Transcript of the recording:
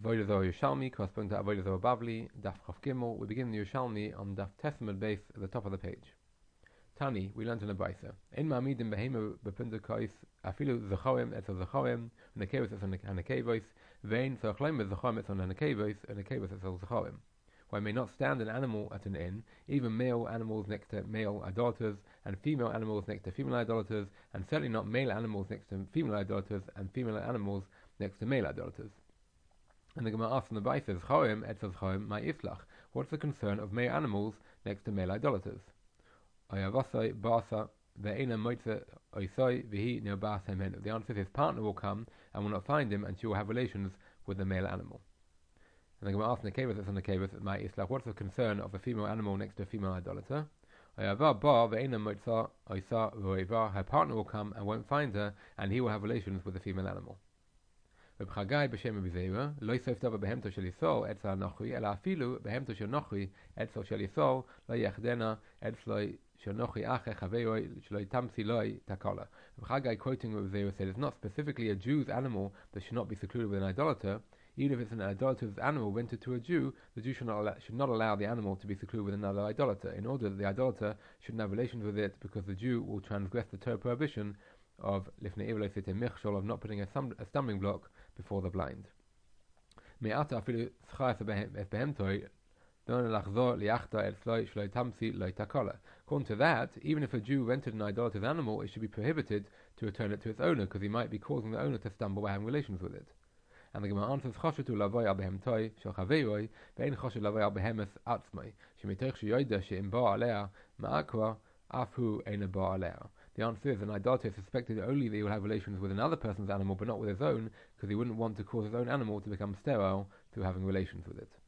Avodah Zarah Yerushalmi, corresponding to Avodah Zarah Bavli, Daf Chav Gimel. We begin the Yerushalmi on Daf Tesmud base at the top of the page. Tani, we learned in the Brisa. In Ma'amidim Behemu Bepundakais, Afilu Zachoim etzel Zachoim, Nekevos etzel Nekevos, Vein Tzarchleim Zachoim etzel Nekevos, and Nekevos etzel Zachoim. One may not stand an animal at an inn, even male animals next to male idolaters, and female animals next to female idolaters, and certainly not male animals next to female idolaters, and female animals next to male idolaters. And the Gemara asks in the Brisa, Zachoim etzel Zachoim my islach. What's the concern of male animals next to male idolaters? The answer is his partner will come and will not find him, and she will have relations with the male animal. And the Gemara asks Nekevus, my islach, what's the concern of a female animal next to a female idolater? Her partner will come and won't find her, and he will have relations with the female animal. Reb Chagai b'shem Abizera lo yisov dava behemto shel Yisrael etzel Nochi ela afilu behemto shel Nochi etzel shel Yisrael lo yachdena etzel shel Nochi ache chaveiroi shelo tamsi loi takala. Reb Chagai, quoting Reb Abizera, said it's not specifically a Jew's animal that should not be secluded with an idolater. Even if it's an idolater's animal rented to a Jew, the Jew should not allow the animal to be secluded with another idolater, in order that the idolater shouldn't have relations with it, because the Jew will transgress the Torah prohibition of lifnei ivlo sitei michshol, of not putting a stumbling block before the blind. According to that, even if a Jew rented an idolatrous animal, it should be prohibited to return it to its owner, because he might be causing the owner to stumble by having relations with it. And the Gemara answers, Choshetu lavoi al behemtoi shel chaveiroi ve'ein choshet lavoi al behemes atzmai shemitoch sheyoda she'im ba alea ma'akra afu ein ba alea. The answer is, an idolater is suspected only that he will have relations with another person's animal, but not with his own, because he wouldn't want to cause his own animal to become sterile through having relations with it.